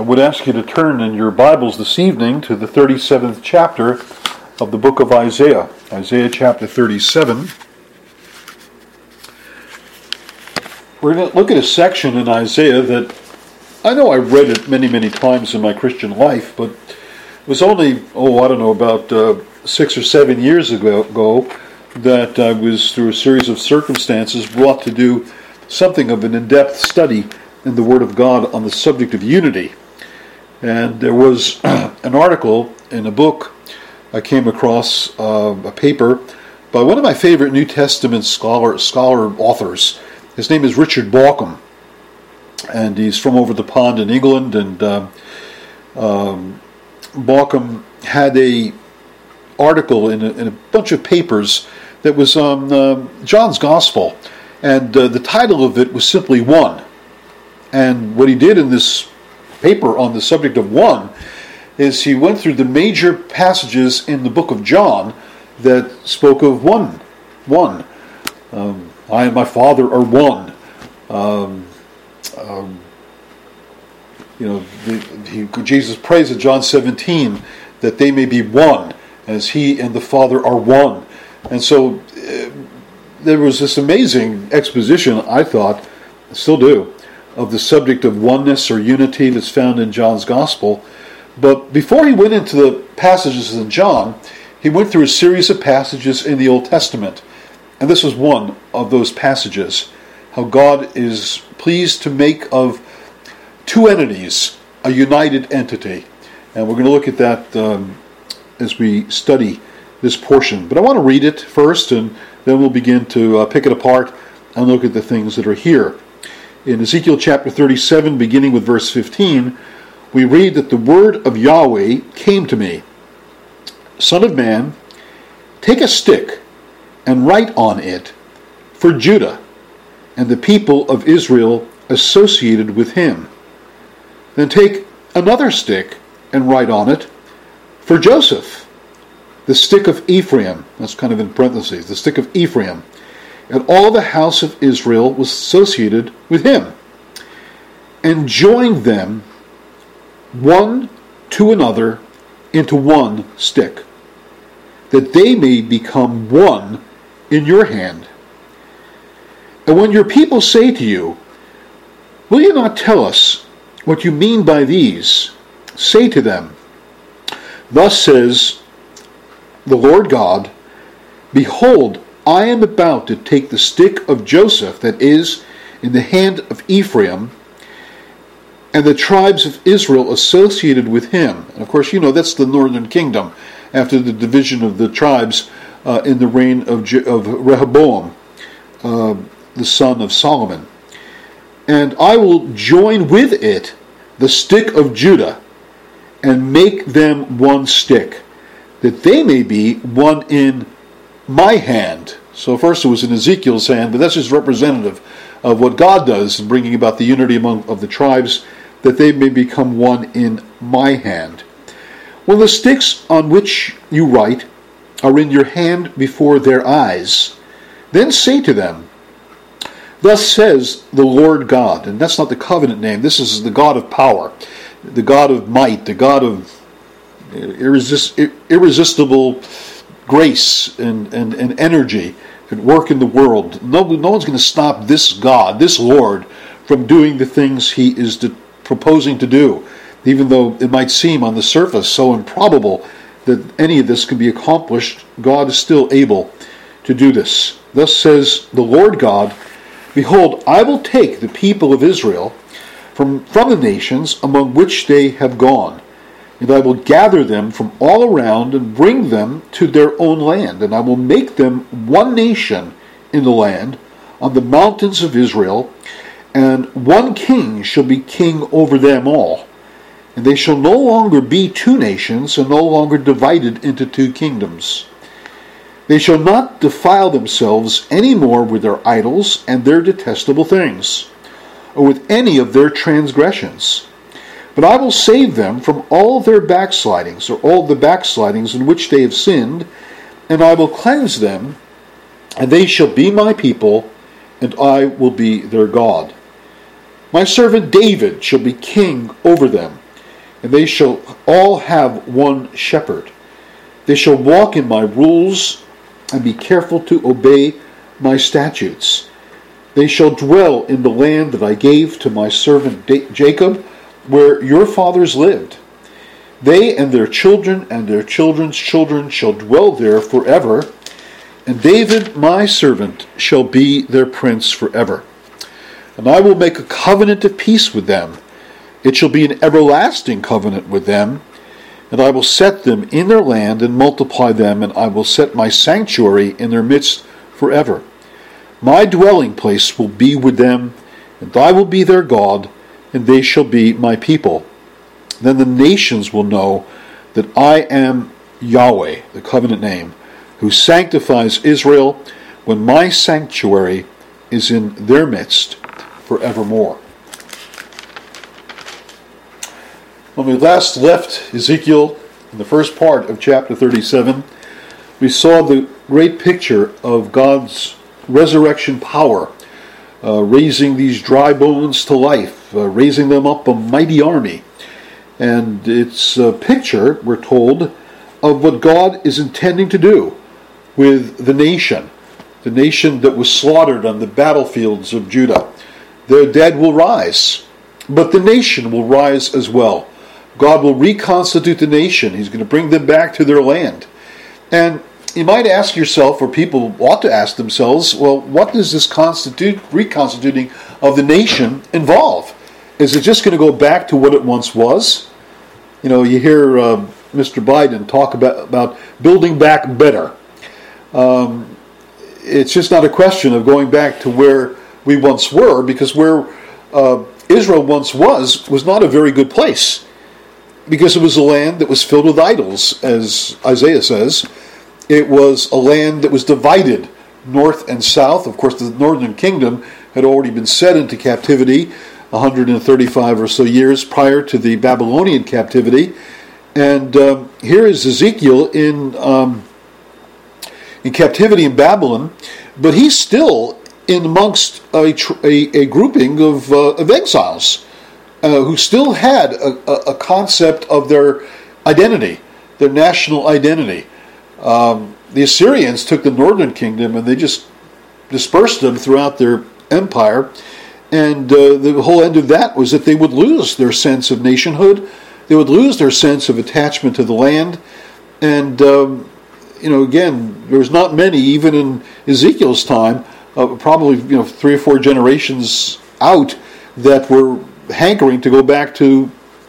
would ask you to turn in your Bibles this evening to the 37th chapter of the book of Isaiah. Isaiah chapter 37. We're going to look at a section in Isaiah that I know I read it many, many times in my Christian life, but it was only, about 6 or 7 years ago that I was, through a series of circumstances, brought to do something of an in-depth study in the Word of God on the subject of unity. And there was an article in a book I came across, a paper by one of my favorite New Testament scholar authors. His name is Richard Bauckham, and he's from over the pond in England. And Bauckham had a article in a bunch of papers that was on John's Gospel, and the title of it was simply One. And what he did in this paper on the subject of one is he went through the major passages in the book of John that spoke of one. I and my Father are one. Jesus prays in John 17 that they may be one, as he and the Father are one. And so there was this amazing exposition, I thought, still do, of the subject of oneness or unity that's found in John's Gospel. But before he went into the passages in John, he went through a series of passages in the Old Testament. And this was one of those passages, how God is pleased to make of two entities a united entity. And we're going to look at that as we study this portion. But I want to read it first, and then we'll begin to pick it apart and look at the things that are here. In Ezekiel chapter 37, beginning with verse 15, we read that the word of Yahweh came to me. Son of man, take a stick and write on it for Judah and the people of Israel associated with him. Then take another stick and write on it for Joseph, the stick of Ephraim. That's kind of in parentheses, the stick of Ephraim. And all the house of Israel was associated with him, and joined them one to another into one stick, that they may become one in your hand. And when your people say to you, will you not tell us what you mean by these? Say to them, thus says the Lord God, behold, I am about to take the stick of Joseph that is in the hand of Ephraim, and the tribes of Israel associated with him. And of course, that's the northern kingdom after the division of the tribes in the reign of Rehoboam, the son of Solomon. And I will join with it the stick of Judah, and make them one stick, that they may be one in my hand. So first it was in Ezekiel's hand, but that's just representative of what God does in bringing about the unity of the tribes, that they may become one in my hand. When the sticks on which you write are in your hand before their eyes, then say to them, thus says the Lord God. And that's not the covenant name. This is the God of power, the God of might, the God of irresistible grace and energy at work in the world. No one's going to stop this God, this Lord, from doing the things he is proposing to do, even though it might seem on the surface so improbable that any of this can be accomplished. God is still able to do this. Thus says the Lord God, behold, I will take the people of Israel from the nations among which they have gone, and I will gather them from all around and bring them to their own land. And I will make them one nation in the land, on the mountains of Israel, and one king shall be king over them all. And they shall no longer be two nations, and no longer divided into two kingdoms. They shall not defile themselves any more with their idols and their detestable things, or with any of their transgressions. But I will save them from all their backslidings, or all the backslidings in which they have sinned, and I will cleanse them, and they shall be my people, and I will be their God. My servant David shall be king over them, and they shall all have one shepherd. They shall walk in my rules and be careful to obey my statutes. They shall dwell in the land that I gave to my servant Jacob, where your fathers lived. They and their children and their children's children shall dwell there forever, and David my servant shall be their prince forever. And I will make a covenant of peace with them. It shall be an everlasting covenant with them, and I will set them in their land and multiply them, and I will set my sanctuary in their midst forever. My dwelling place will be with them, and I will be their God, and they shall be my people. Then the nations will know that I am Yahweh, the covenant name, who sanctifies Israel, when my sanctuary is in their midst forevermore. When we last left Ezekiel in the first part of chapter 37, we saw the great picture of God's resurrection power, raising these dry bones to life, raising them up a mighty army. And it's a picture, we're told, of what God is intending to do with the nation that was slaughtered on the battlefields of Judah. Their dead will rise, but the nation will rise as well. God will reconstitute the nation. He's going to bring them back to their land. And you might ask yourself, or people ought to ask themselves, well, what does this reconstituting of the nation involve? Is it just going to go back to what it once was? You know, you hear Mr. Biden talk about building back better. It's just not a question of going back to where we once were, because where Israel once was not a very good place, because it was a land that was filled with idols, as Isaiah says. It was a land that was divided north and south. Of course, the northern kingdom had already been set into captivity 135 or so years prior to the Babylonian captivity. And here is Ezekiel in captivity in Babylon, but he's still in amongst a grouping of exiles who still had a concept of their identity, their national identity. The Assyrians took the northern kingdom and they just dispersed them throughout their empire, and the whole end of that was that they would lose their sense of nationhood, they would lose their sense of attachment to the land, and again, there's not many, even in Ezekiel's time, probably 3 or 4 generations out, that were hankering to go back to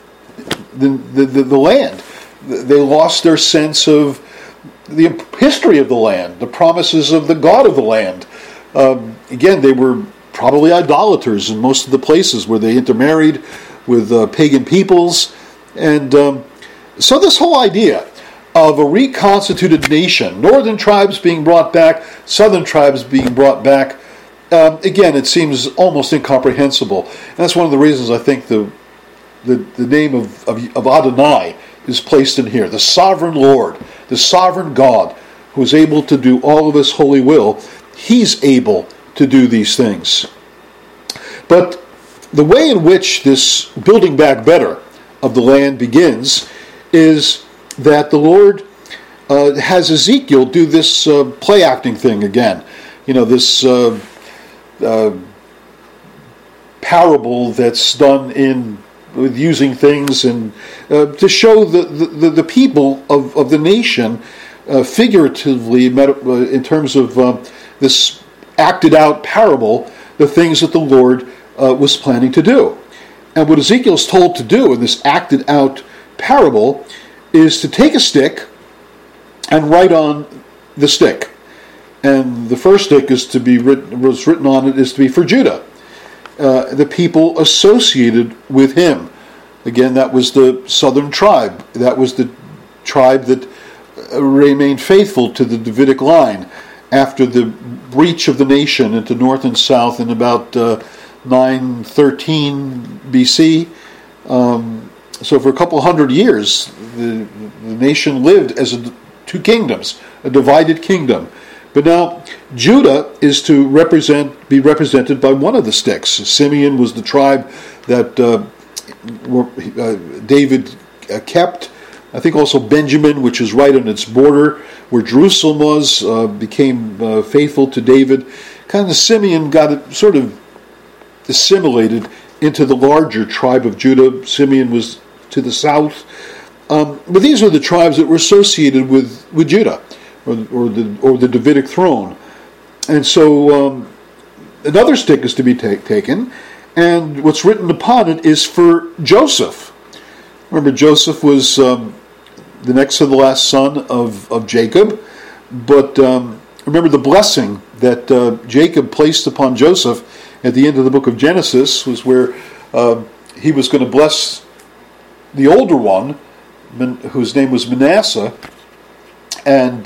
the land. They lost their sense of the history of the land, the promises of the God of the land. Again, they were probably idolaters in most of the places where they intermarried with pagan peoples. And so this whole idea of a reconstituted nation, northern tribes being brought back, southern tribes being brought back, again, it seems almost incomprehensible. And that's one of the reasons I think the name of Adonai is placed in here. The sovereign Lord, the sovereign God, who is able to do all of his holy will. He's able to do these things. But the way in which this building back better of the land begins is that the Lord has Ezekiel do this play acting thing again. This parable that's done with using things and to show the people of the nation figuratively in terms of this acted out parable, the things that the Lord was planning to do. And what Ezekiel's told to do in this acted out parable is to take a stick and write on the stick. And the first stick was written on it is to be for Judah, the people associated with him. Again, that was the southern tribe. That was the tribe that remained faithful to the Davidic line after the breach of the nation into north and south in about 913 BC. So for a couple hundred years, the nation lived as two kingdoms, a divided kingdom. But now Judah is to be represented by one of the sticks. Simeon was the tribe that David kept. I think also Benjamin, which is right on its border, where Jerusalem was, became faithful to David. Kind of Simeon got it sort of assimilated into the larger tribe of Judah. Simeon was to the south. But these are the tribes that were associated with Judah, or the Davidic throne. And so another stick is to be taken, and what's written upon it is for Joseph. Remember, Joseph was the next to the last son of Jacob, but remember the blessing that Jacob placed upon Joseph at the end of the book of Genesis was where he was going to bless the older one, whose name was Manasseh, and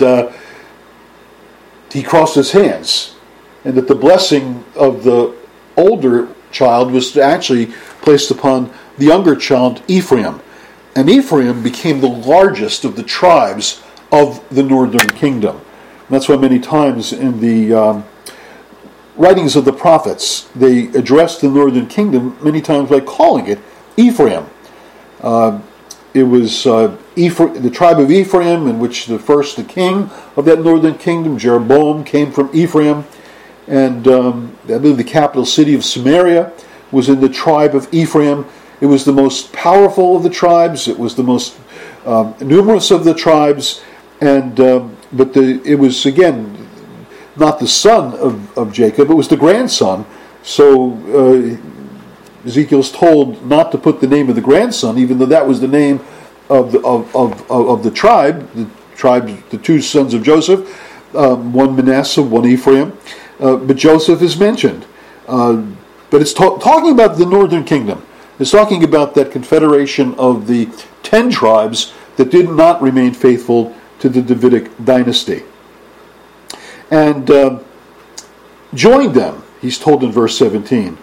he crossed his hands, and that the blessing of the older child was actually placed upon the younger child, Ephraim. And Ephraim became the largest of the tribes of the northern kingdom. And that's why many times in the writings of the prophets, they addressed the northern kingdom many times by calling it Ephraim. It was the tribe of Ephraim, in which the king of that northern kingdom, Jeroboam, came from Ephraim. And I believe the capital city of Samaria was in the tribe of Ephraim. It was the most powerful of the tribes. It was the most numerous of the tribes. And but it was, again, not the son of Jacob. It was the grandson. So Ezekiel's told not to put the name of the grandson, even though that was the name of the tribe. The two sons of Joseph, one Manasseh, one Ephraim. But Joseph is mentioned. But it's talking about the northern kingdom. It's talking about that confederation of the 10 tribes that did not remain faithful to the Davidic dynasty. And joined them, he's told in verse 17,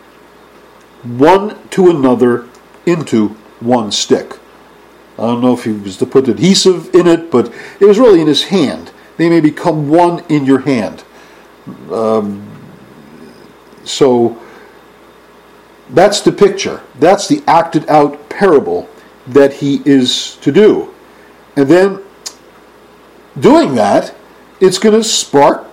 one to another into one stick. I don't know if he was to put adhesive in it, but it was really in his hand. They may become one in your hand. So that's the picture. That's the acted out parable that he is to do. And then doing that, it's going to spark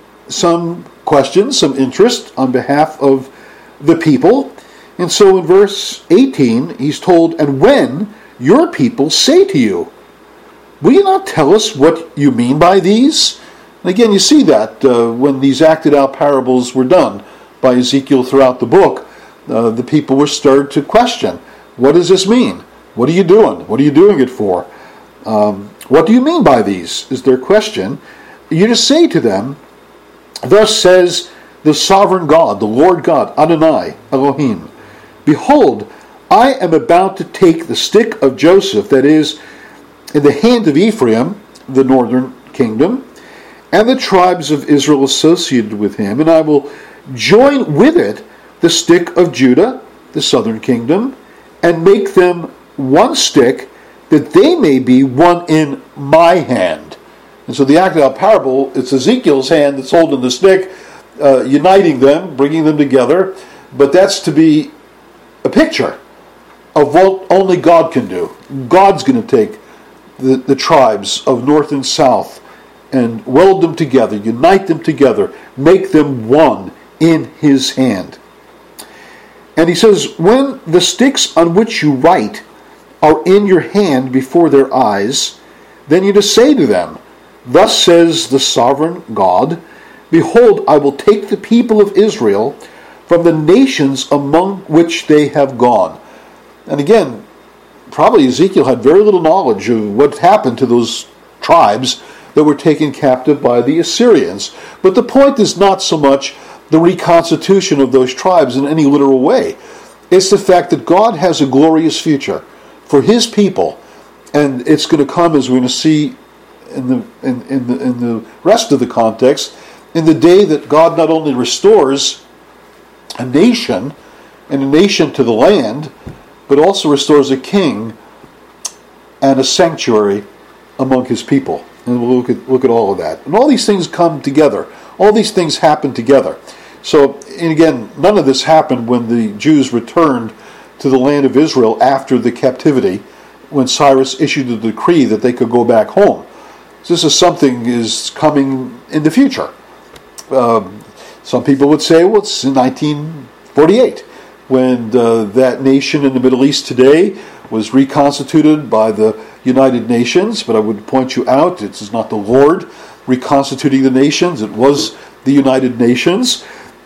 some questions, some interest on behalf of the people. And so in verse 18, he's told, and when your people say to you, will you not tell us what you mean by these? And again, you see that when these acted out parables were done by Ezekiel throughout the book, the people were stirred to question, what does this mean? What are you doing? What are you doing it for? What do you mean by these? Is their question. You just say to them, thus says the sovereign God, the Lord God, Adonai, Elohim, behold, I am about to take the stick of Joseph, that is, in the hand of Ephraim, the northern kingdom, and the tribes of Israel associated with him, and I will join with it the stick of Judah, the southern kingdom, and make them one stick, that they may be one in my hand. And so the acted out parable, it's Ezekiel's hand that's holding the stick, uniting them, bringing them together, but that's to be a picture of what only God can do. God's going to take the tribes of north and south and weld them together, unite them together, make them one in his hand. And he says, when the sticks on which you write are in your hand before their eyes, then you just say to them, thus says the sovereign God, behold, I will take the people of Israel from the nations among which they have gone. And again, probably Ezekiel had very little knowledge of what happened to those tribes that were taken captive by the Assyrians. But the point is not so much the reconstitution of those tribes in any literal way. It's the fact that God has a glorious future for his people, and it's going to come, as we're going to see in the rest of the context, in the day that God not only restores a nation and a nation to the land, but also restores a king and a sanctuary among his people. And we'll look at all of that. And all these things come together. All these things happen together. So, and again, none of this happened when the Jews returned to the land of Israel after the captivity when Cyrus issued the decree that they could go back home. This is something is coming in the future. Some people would say, well, it's in 1948, when that nation in the Middle East today was reconstituted by the United Nations. But I would point you out, it is not the Lord reconstituting the nations. It was the United Nations.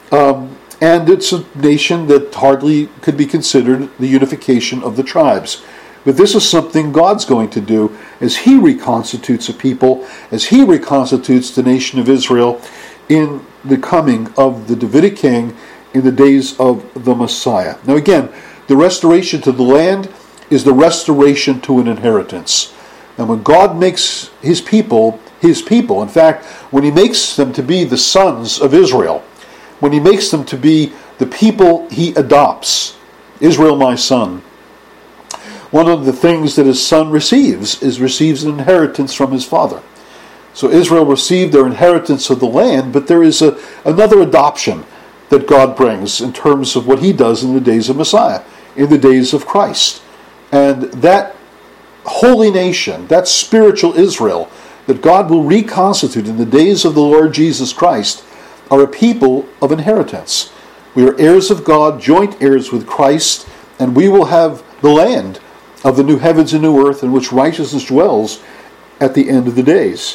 And it's a nation that hardly could be considered the unification of the tribes. But this is something God's going to do as He reconstitutes a people, as He reconstitutes the nation of Israel in the coming of the Davidic king in the days of the Messiah. Now again, the restoration to the land is the restoration to an inheritance. And when God makes His people, in fact, when He makes them to be the sons of Israel, when He makes them to be the people He adopts, Israel my son, one of the things that His son receives an inheritance from his father. So Israel received their inheritance of the land, but there is another adoption that God brings in terms of what He does in the days of Messiah, in the days of Christ. And that holy nation, that spiritual Israel that God will reconstitute in the days of the Lord Jesus Christ, are a people of inheritance. We are heirs of God, joint heirs with Christ, and we will have the land of the new heavens and new earth in which righteousness dwells at the end of the days.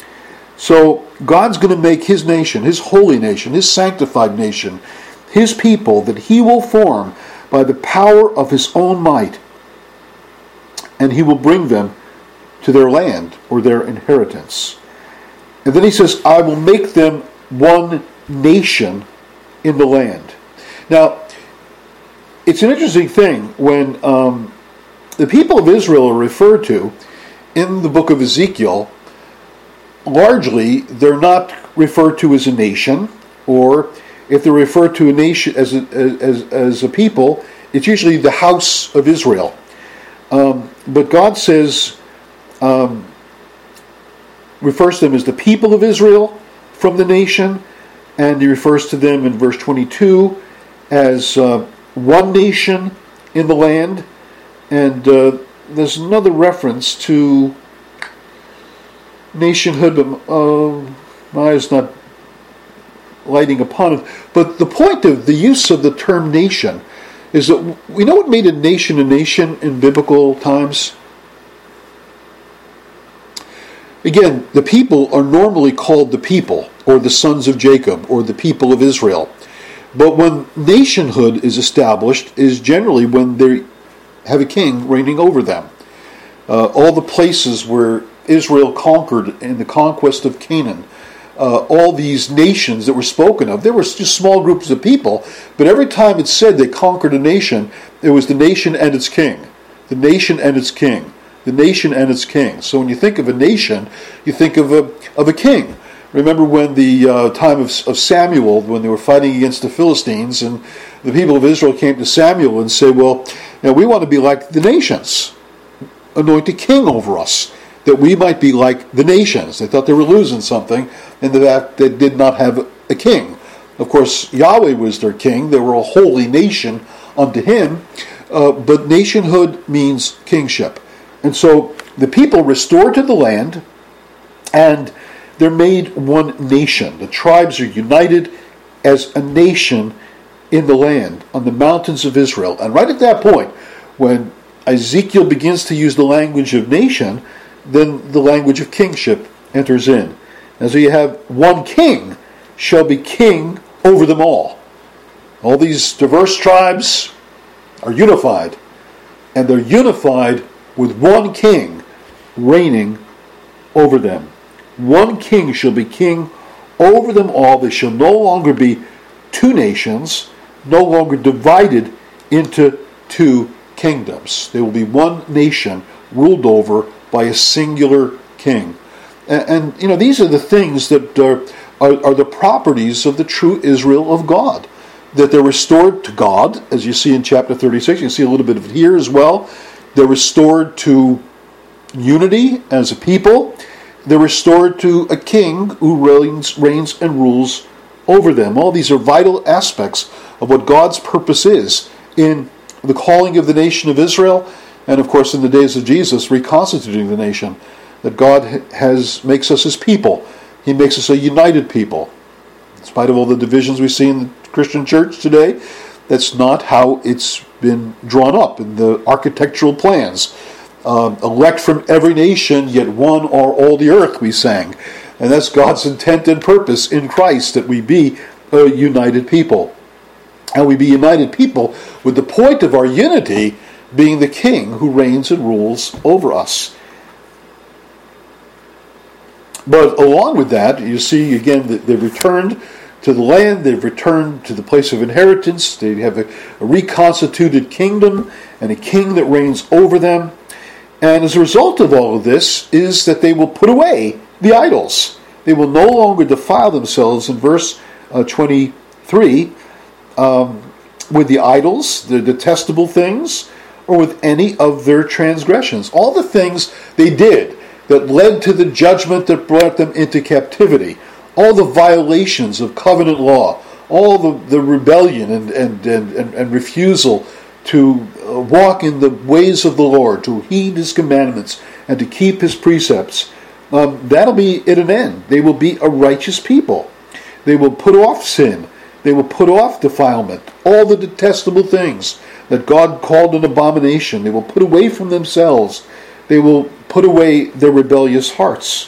So God's going to make His nation, His holy nation, His sanctified nation, His people that He will form by the power of His own might, and He will bring them to their land or their inheritance. And then He says, I will make them one nation in the land. Now, it's an interesting thing when the people of Israel are referred to in the book of Ezekiel. Largely, they're not referred to as a nation, or if they're referred to a nation as a people, it's usually the house of Israel. But God says, refers to them as the people of Israel from the nation, and He refers to them in verse 22 as one nation in the land. And there's another reference to nationhood, but my eyes not lighting upon it. But the point of the use of the term nation is that we know what made a nation in biblical times. Again, the people are normally called the people, or the sons of Jacob, or the people of Israel. But when nationhood is established, is generally when they have a king reigning over them. All the places where Israel conquered in the conquest of Canaan, all these nations that were spoken of, there were just small groups of people, but every time it said they conquered a nation, it was the nation and its king. The nation and its king. The nation and its king. So when you think of a nation, you think of a king. Remember when the time of Samuel, when they were fighting against the Philistines, and the people of Israel came to Samuel and said, well, we want to be like the nations. Anoint a king over us, that we might be like the nations. They thought they were losing something, and that they did not have a king. Of course, Yahweh was their king. They were a holy nation unto Him. But nationhood means kingship. And so the people restored to the land, and they're made one nation. The tribes are united as a nation in the land, on the mountains of Israel. And right at that point, when Ezekiel begins to use the language of nation, then the language of kingship enters in. And so you have one king shall be king over them all. All these diverse tribes are unified, and they're unified with one king reigning over them. One king shall be king over them all. They shall no longer be two nations, no longer divided into two kingdoms. They will be one nation ruled over by a singular king. And these are the things that are the properties of the true Israel of God. That they're restored to God, as you see in chapter 36. You see a little bit of it here as well. They're restored to unity as a people. They're restored to a king who reigns and rules over them. All these are vital aspects of what God's purpose is in the calling of the nation of Israel And of course, in the days of Jesus, reconstituting the nation, that God makes us his people. He makes us a united people. In spite of all the divisions we see in the Christian church today, that's not how it's been drawn up in the architectural plans. Elect from every nation, yet one are all the earth, we sang. And that's God's intent and purpose in Christ, that we be a united people. And we be united people with the point of our unity being the King who reigns and rules over us. But along with that, you see again that they've returned to the land, they've returned to the place of inheritance, they have a reconstituted kingdom and a king that reigns over them. And as a result of all of this is that they will put away the idols. They will no longer defile themselves, in verse 23, with the idols, the detestable things, or with any of their transgressions. All the things they did that led to the judgment that brought them into captivity, all the violations of covenant law, all the rebellion and refusal to walk in the ways of the Lord, to heed his commandments, and to keep his precepts, that'll be at an end. They will be a righteous people. They will put off sin. They will put off defilement, all the detestable things that God called an abomination. They will put away from themselves. They will put away their rebellious hearts.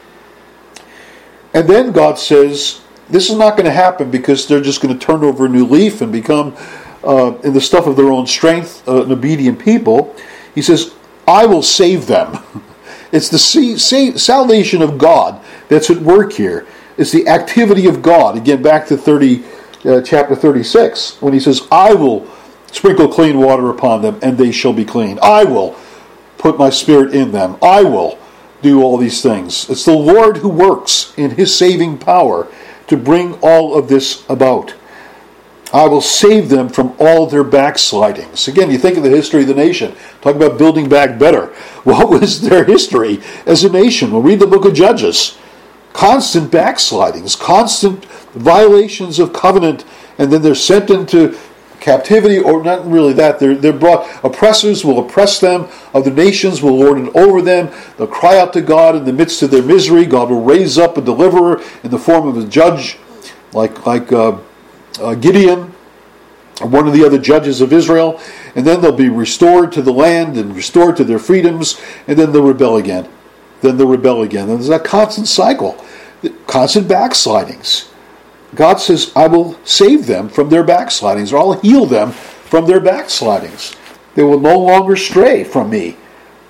And then God says, this is not going to happen because they're just going to turn over a new leaf and become, in the stuff of their own strength, an obedient people. He says, I will save them. It's the salvation of God that's at work here. It's the activity of God. Again, back to chapter 36, when he says, I will sprinkle clean water upon them, and they shall be clean. I will put my spirit in them. I will do all these things. It's the Lord who works in his saving power to bring all of this about. I will save them from all their backslidings. Again, you think of the history of the nation. Talk about building back better. What was their history as a nation? Well, read the book of Judges. Constant backslidings, constant violations of covenant, and then they're sent into captivity, or not really that. They're brought. Oppressors will oppress them. Other nations will lord it over them. They'll cry out to God in the midst of their misery. God will raise up a deliverer in the form of a judge, like Gideon, or one of the other judges of Israel, and then they'll be restored to the land and restored to their freedoms, and then they'll rebel again. And there's that constant cycle, constant backslidings. God says, I will save them from their backslidings, or I'll heal them from their backslidings. They will no longer stray from me.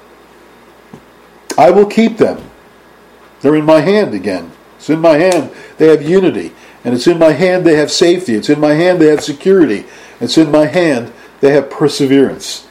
I will keep them. They're in my hand again. It's in my hand they have unity. And it's in my hand they have safety. It's in my hand they have security. It's in my hand they have perseverance.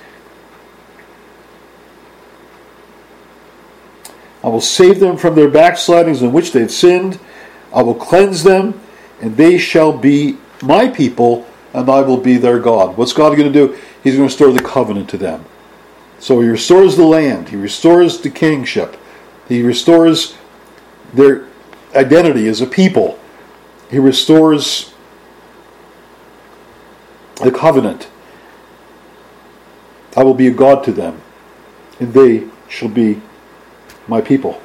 I will save them from their backslidings in which they've sinned. I will cleanse them, and they shall be my people, and I will be their God. What's God going to do? He's going to restore the covenant to them. So he restores the land. He restores the kingship. He restores their identity as a people. He restores the covenant. I will be a God to them, and they shall be my people.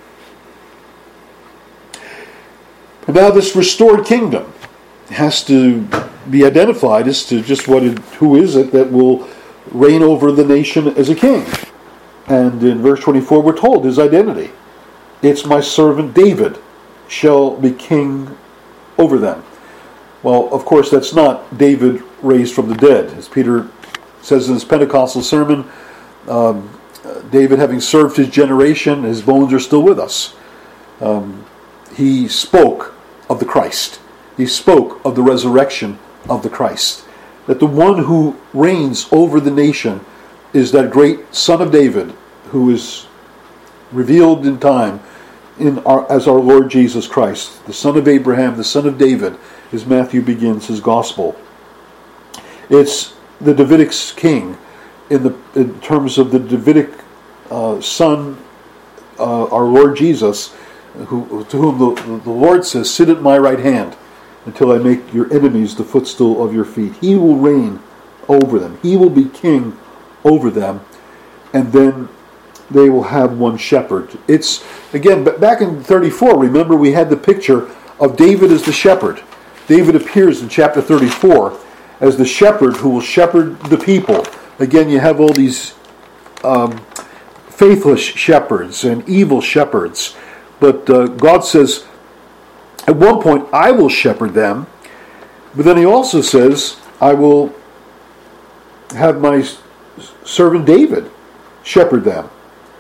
And now this restored kingdom has to be identified as to just who is it that will reign over the nation as a king. And in verse 24 we're told his identity. It's my servant David shall be king over them. Well, of course, that's not David raised from the dead. As Peter says in his Pentecostal sermon, David, having served his generation, his bones are still with us. He spoke of the Christ. He spoke of the resurrection of the Christ. That the one who reigns over the nation is that great Son of David, who is revealed in time as our Lord Jesus Christ, the son of Abraham, the son of David, as Matthew begins his gospel. It's the Davidic king in terms of the Davidic son, our Lord Jesus, to whom the Lord says, sit at my right hand until I make your enemies the footstool of your feet. He will reign over them. He will be king over them. and then they will have one shepherd. It's, again, but back in 34, remember we had the picture of David as the shepherd. David appears in chapter 34 as the shepherd who will shepherd the people. Again, you have all these faithless shepherds and evil shepherds. But God says, at one point, I will shepherd them. But then he also says, I will have my servant David shepherd them.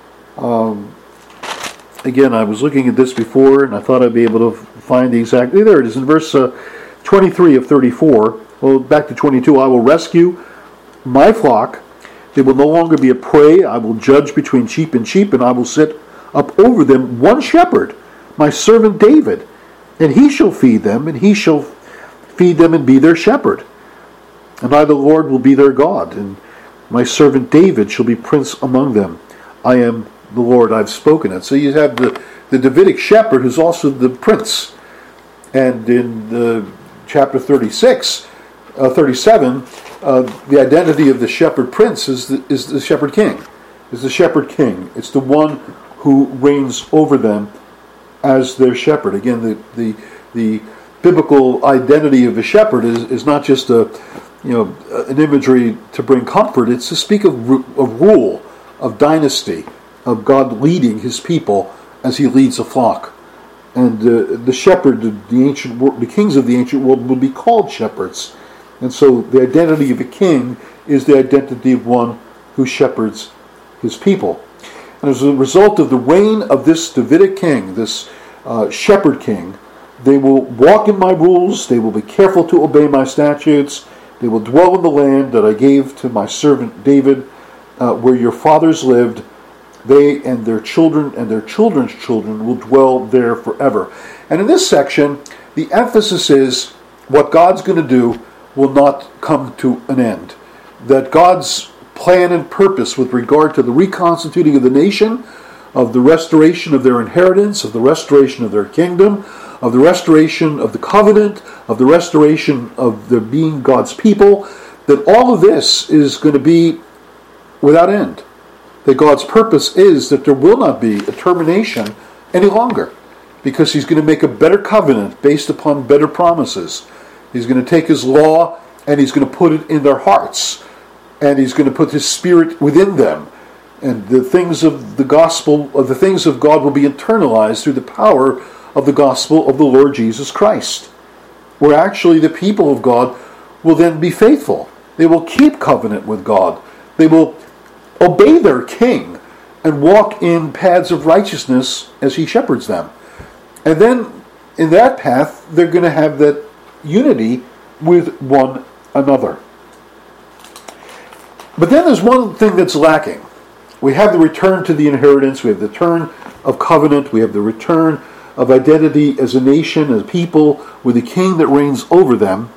Again, I was looking at this before, and I thought I'd be able to find the exact... There it is, in verse 23 of 34. Well, back to 22. I will rescue my flock. They will no longer be a prey. I will judge between sheep, and I will set up over them one shepherd, my servant David. And he shall feed them, and he shall feed them and be their shepherd. And I, the Lord, will be their God, and my servant David shall be prince among them. I am the Lord, I've spoken it. So you have the Davidic shepherd who's also the prince. And in chapter 37, the identity of the shepherd prince is the shepherd king. Is the shepherd king. It's the one who reigns over them as their shepherd. Again, the biblical identity of a shepherd is not just an imagery to bring comfort. It's to speak of rule, of dynasty, of God leading his people as he leads a flock. And the shepherd, the kings of the ancient world would be called shepherds. And so the identity of a king is the identity of one who shepherds his people. And as a result of the reign of this Davidic king, this shepherd king, they will walk in my rules, they will be careful to obey my statutes, they will dwell in the land that I gave to my servant David, where your fathers lived. They and their children and their children's children will dwell there forever. And in this section, the emphasis is what God's going to do will not come to an end. That God's plan and purpose with regard to the reconstituting of the nation, of the restoration of their inheritance, of the restoration of their kingdom, of the restoration of the covenant, of the restoration of their being God's people, that all of this is going to be without end. That God's purpose is that there will not be a termination any longer, because he's going to make a better covenant based upon better promises. He's going to take his law and he's going to put it in their hearts, and he's going to put his spirit within them, and the things of the gospel, of the things of God, will be internalized through the power of the gospel of the Lord Jesus Christ, where actually the people of God will then be faithful. They will keep covenant with God. They will obey their king and walk in paths of righteousness as he shepherds them. And then in that path, they're going to have that unity with one another. But then there's one thing that's lacking. We have the return to the inheritance, we have the return of covenant, we have the return of identity as a nation, as a people, with a king that reigns over them.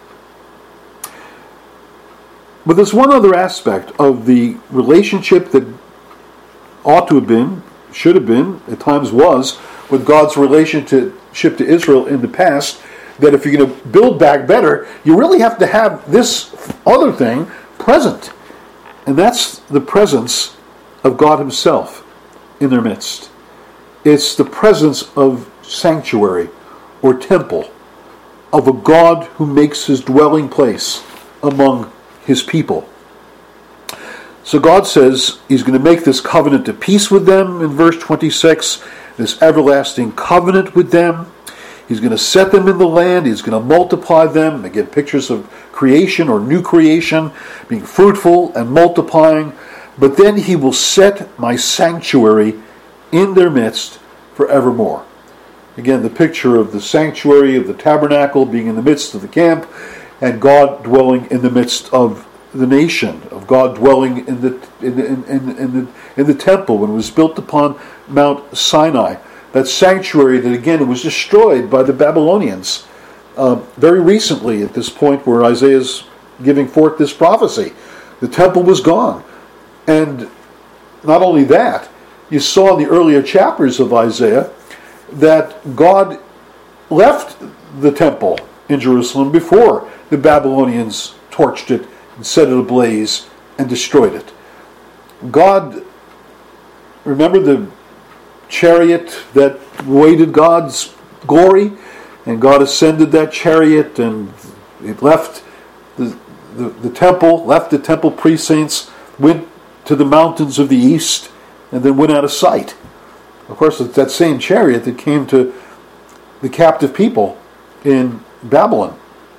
But there's one other aspect of the relationship that ought to have been, should have been, at times was, with God's relationship to Israel in the past, that if you're going to build back better, you really have to have this other thing present. And that's the presence of God himself in their midst. It's the presence of sanctuary or temple, of a God who makes his dwelling place among his people. So God says he's going to make this covenant of peace with them in verse 26, this everlasting covenant with them. He's going to set them in the land. He's going to multiply them. Again, pictures of creation or new creation, being fruitful and multiplying. But then he will set my sanctuary in their midst forevermore. Again, the picture of the sanctuary of the tabernacle being in the midst of the camp, and God dwelling in the midst of the nation, of God dwelling in the temple when it was built upon Mount Sinai. That sanctuary that, again, was destroyed by the Babylonians very recently at this point where Isaiah's giving forth this prophecy. The temple was gone. And not only that, you saw in the earlier chapters of Isaiah that God left the temple in Jerusalem before the Babylonians torched it and set it ablaze and destroyed it. God remember the chariot that waited God's glory? And God ascended that chariot, and it left the temple, left the temple precincts, went to the mountains of the east, and then went out of sight. Of course, it's that same chariot that came to the captive people in Babylon.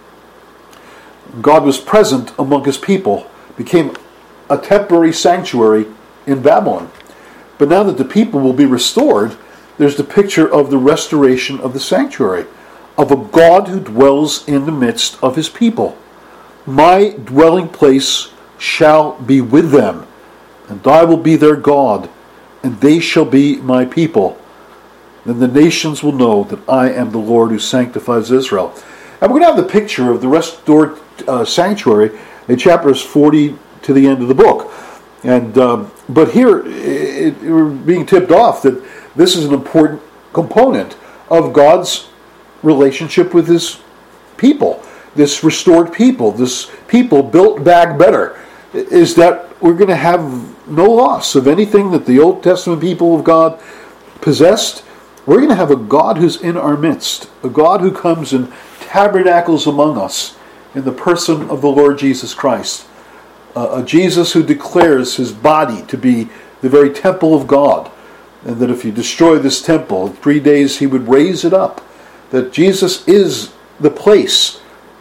God was present among his people, became a temporary sanctuary in Babylon. But now that the people will be restored, there's the picture of the restoration of the sanctuary, of a God who dwells in the midst of his people. My dwelling place shall be with them, and I will be their God, and they shall be my people. Then the nations will know that I am the Lord who sanctifies Israel. And we're going to have the picture of the restored sanctuary in chapters 40 to the end of the book. And but here we're being tipped off that this is an important component of God's relationship with his people. This restored people, this people built back better, is that we're going to have no loss of anything that the Old Testament people of God possessed. We're going to have a God who's in our midst, a God who comes and tabernacles among us in the person of the Lord Jesus Christ, a Jesus who declares his body to be the very temple of God, and that if you destroy this temple, in 3 days he would raise it up, that Jesus is the place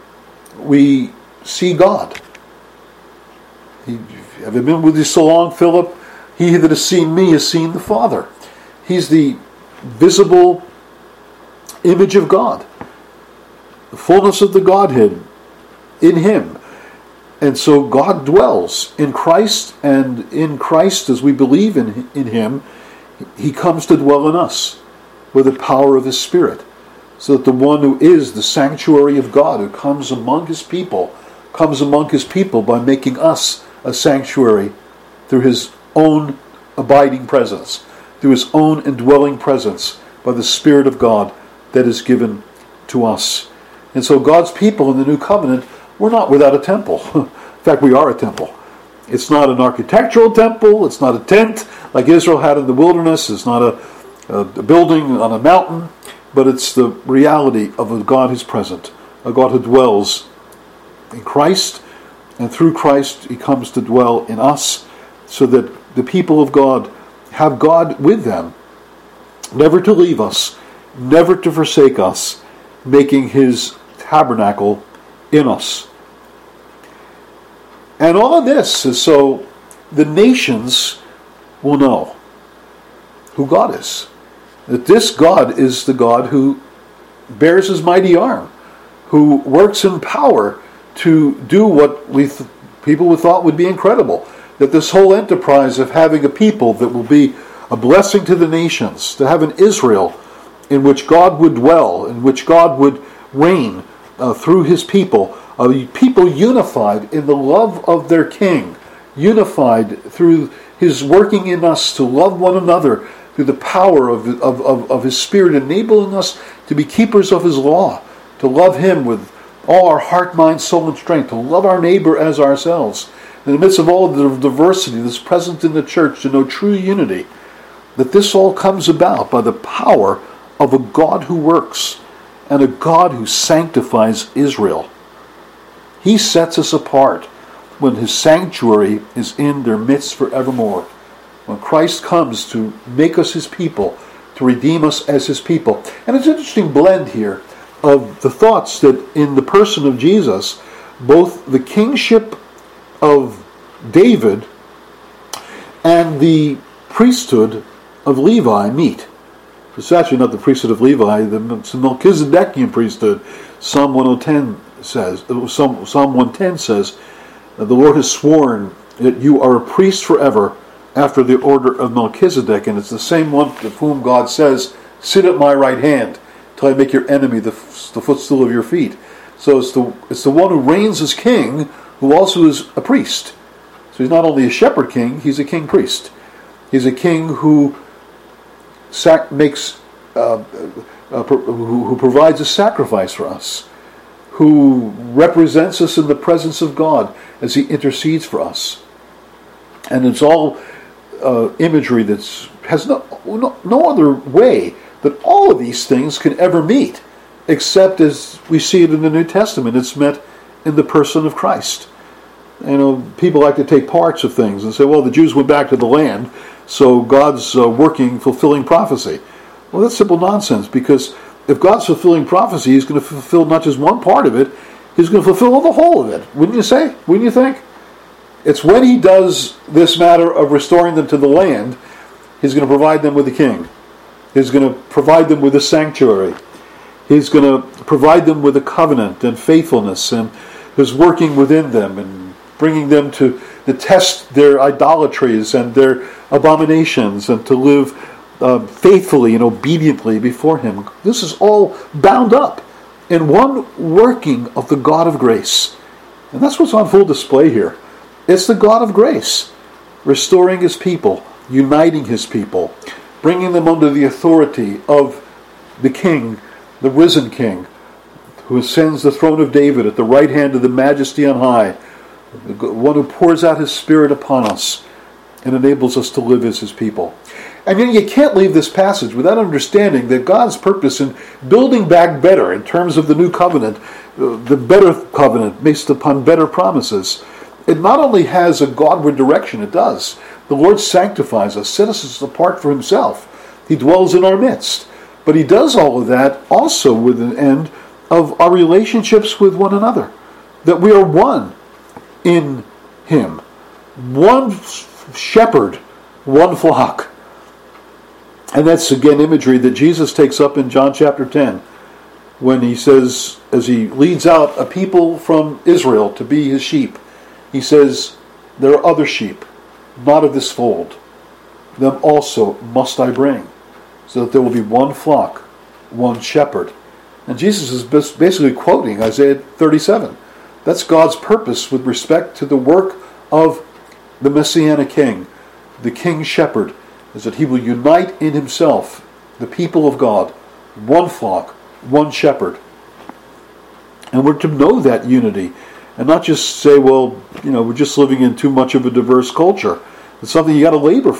we see God. Have you been with you so long, Philip? He that has seen me has seen the Father. He's the visible image of God, the fullness of the Godhead in him. And so God dwells in Christ, and in Christ, as we believe in him, he comes to dwell in us with the power of his Spirit. So that the one who is the sanctuary of God, who comes among his people by making us a sanctuary through his own abiding presence, through his own indwelling presence by the Spirit of God that is given to us. And so God's people in the New Covenant, we're not without a temple. In fact, we are a temple. It's not an architectural temple. It's not a tent like Israel had in the wilderness. It's not a building on a mountain. But it's the reality of a God who's present, a God who dwells in Christ, and through Christ he comes to dwell in us, so that the people of God have God with them, never to leave us, never to forsake us, making his tabernacle in us. And all of this is so the nations will know who God is. That this God is the God who bears his mighty arm, who works in power to do what people would thought would be incredible. That this whole enterprise of having a people that will be a blessing to the nations, to have an Israel in which God would dwell, in which God would reign through his people, a people unified in the love of their King, unified through his working in us to love one another, through the power of his Spirit, enabling us to be keepers of his law, to love him with all our heart, mind, soul, and strength, to love our neighbor as ourselves. In the midst of all the diversity that's present in the church, to know true unity, that this all comes about by the power of a God who works, and a God who sanctifies Israel. He sets us apart when his sanctuary is in their midst forevermore. When Christ comes to make us his people, to redeem us as his people. And it's an interesting blend here of the thoughts that in the person of Jesus, both the kingship of David and the priesthood of Levi meet. It's actually not the priesthood of Levi, it's the Melchizedekian priesthood. Psalm 110 says, the Lord has sworn that you are a priest forever, after the order of Melchizedek, and it's the same one of whom God says, sit at my right hand till I make your enemy the footstool of your feet. So it's the one who reigns as king, who also is a priest. So he's not only a shepherd king, he's a king priest. He's a king who who provides a sacrifice for us, who represents us in the presence of God as he intercedes for us. And it's all imagery that's has no other way that all of these things can ever meet, except as we see it in the New Testament. It's met in the person of Christ. People like to take parts of things and say, well, the Jews went back to the land, so God's fulfilling prophecy. Well, that's simple nonsense, because if God's fulfilling prophecy, He's going to fulfill not just one part of it, He's going to fulfill the whole of it. Wouldn't you say? Wouldn't you think? It's when He does this matter of restoring them to the land, He's going to provide them with a king. He's going to provide them with a sanctuary. He's going to provide them with a covenant and faithfulness, and He's working within them and bringing them to test their idolatries and their abominations, and to live faithfully and obediently before Him. This is all bound up in one working of the God of grace. And that's what's on full display here. It's the God of grace, restoring His people, uniting His people, bringing them under the authority of the King, the risen King, who ascends the throne of David at the right hand of the Majesty on high, the one who pours out His Spirit upon us and enables us to live as His people. And yet you can't leave this passage without understanding that God's purpose in building back better in terms of the new covenant, the better covenant based upon better promises, it not only has a Godward direction, it does. The Lord sanctifies us, sets us apart for Himself. He dwells in our midst. But He does all of that also with an end of our relationships with one another. That we are one in Him. One shepherd, one flock. And that's again imagery that Jesus takes up in John chapter 10, when He says, as He leads out a people from Israel to be His sheep, He says, there are other sheep, not of this fold. Them also must I bring, so that there will be one flock, one shepherd. And Jesus is basically quoting Isaiah 37. That's God's purpose with respect to the work of the Messianic King, the King Shepherd, is that He will unite in Himself the people of God, one flock, one shepherd. And we're to know that unity, and not just say, well, we're just living in too much of a diverse culture. It's something you got to labor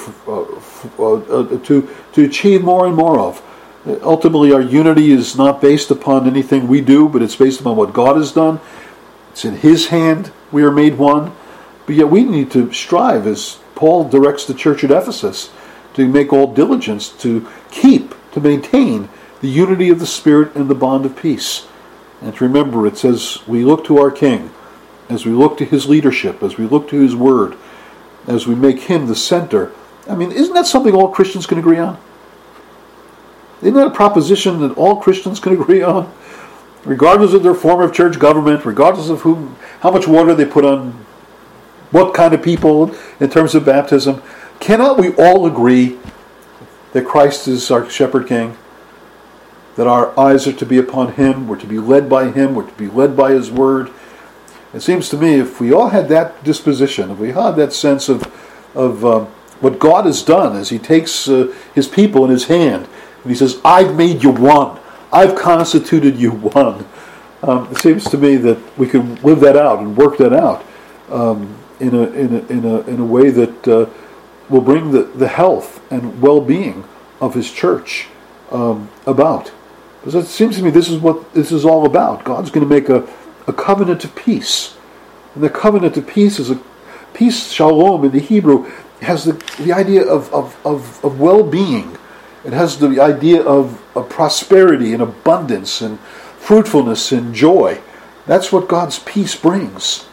to achieve more and more of. Ultimately, our unity is not based upon anything we do, but it's based upon what God has done. It's in His hand we are made one. But yet we need to strive, as Paul directs the church at Ephesus, to make all diligence to maintain the unity of the Spirit and the bond of peace. And to remember, it says, we look to our King, as we look to His leadership, as we look to His Word, as we make Him the center. I mean, isn't that something all Christians can agree on? Isn't that a proposition that all Christians can agree on? Regardless of their form of church government, regardless of how much water they put on what kind of people in terms of baptism, cannot we all agree that Christ is our shepherd king? That our eyes are to be upon Him, we're to be led by Him, we're to be led by His Word. It seems to me, if we all had that disposition, if we had that sense of what God has done as He takes His people in His hand, and He says, I've made you one, I've constituted you one. It seems to me that we can live that out and work that out in a way that will bring the health and well-being of His church about. Because it seems to me this is what this is all about. God's going to make a covenant of peace. And the covenant of peace is a peace, shalom in the Hebrew, has the idea of well-being. It has the idea of prosperity and abundance and fruitfulness and joy. That's what God's peace brings.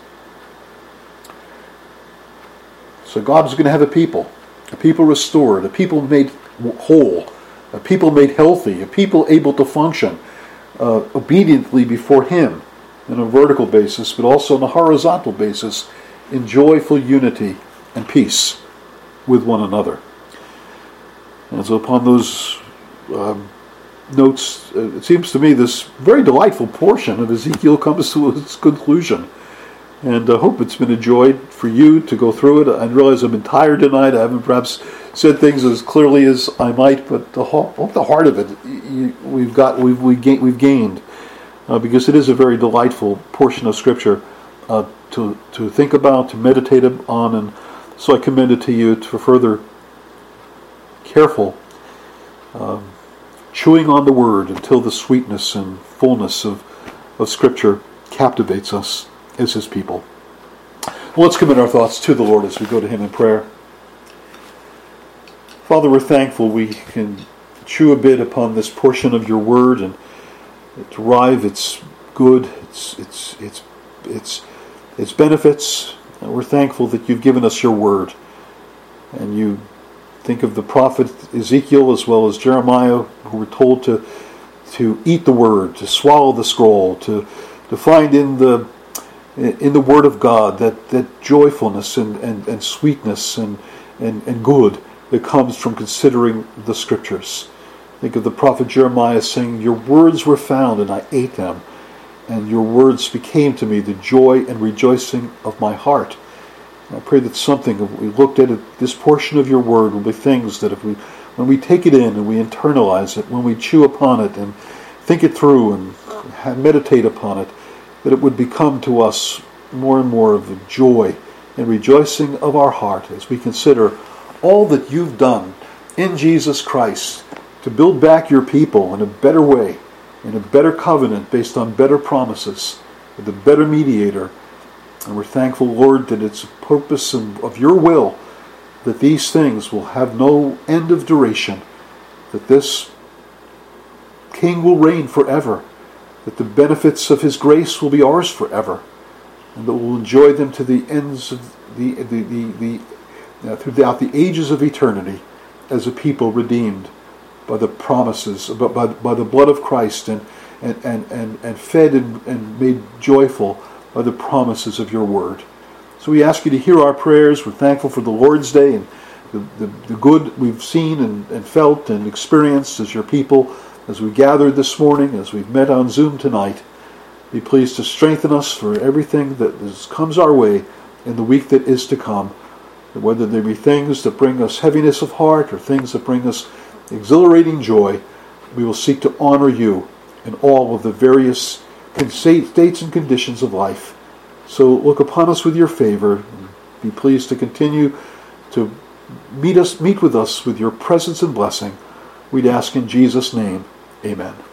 So God's going to have a people restored, a people made whole, a people made healthy, a people able to function obediently before Him on a vertical basis, but also on a horizontal basis, in joyful unity and peace with one another. And so upon those notes, it seems to me this very delightful portion of Ezekiel comes to its conclusion. And I hope it's been a joy for you to go through it. I realize I've been tired tonight. I haven't perhaps said things as clearly as I might, but the heart of it we've gained because it is a very delightful portion of Scripture to think about, to meditate on, and so I commend it to you for further careful, chewing on the Word until the sweetness and fullness of Scripture captivates us as His people. Well, let's commit our thoughts to the Lord as we go to Him in prayer. Father, we're thankful we can chew a bit upon this portion of your Word and derive its good, its benefits. And we're thankful that you've given us your Word. And you think of the prophet Ezekiel as well as Jeremiah, who were told to eat the Word, to swallow the scroll, to find in the Word of God that joyfulness and sweetness and good that comes from considering the Scriptures. Think of the prophet Jeremiah saying, your words were found and I ate them, and your words became to me the joy and rejoicing of my heart. And I pray that something, if we looked at it, this portion of your word will be things that when we take it in and we internalize it, when we chew upon it and think it through and meditate upon it, that it would become to us more and more of the joy and rejoicing of our heart as we consider all that you've done in Jesus Christ to build back your people in a better way, in a better covenant based on better promises, with a better mediator. And we're thankful, Lord, that it's a purpose of your will that these things will have no end of duration, that this King will reign forever, that the benefits of his grace will be ours forever, and that we'll enjoy them to the ends of throughout the ages of eternity as a people redeemed by the promises, by the blood of Christ and fed and made joyful by the promises of your word. So we ask you to hear our prayers. We're thankful for the Lord's Day and the good we've seen and felt and experienced as your people, as we gathered this morning, as we've met on Zoom tonight. Be pleased to strengthen us for everything that comes our way in the week that is to come. Whether there be things that bring us heaviness of heart or things that bring us exhilarating joy, we will seek to honor you in all of the various states and conditions of life. So look upon us with your favor. And be pleased to continue to meet with us with your presence and blessing. We'd ask in Jesus' name. Amen.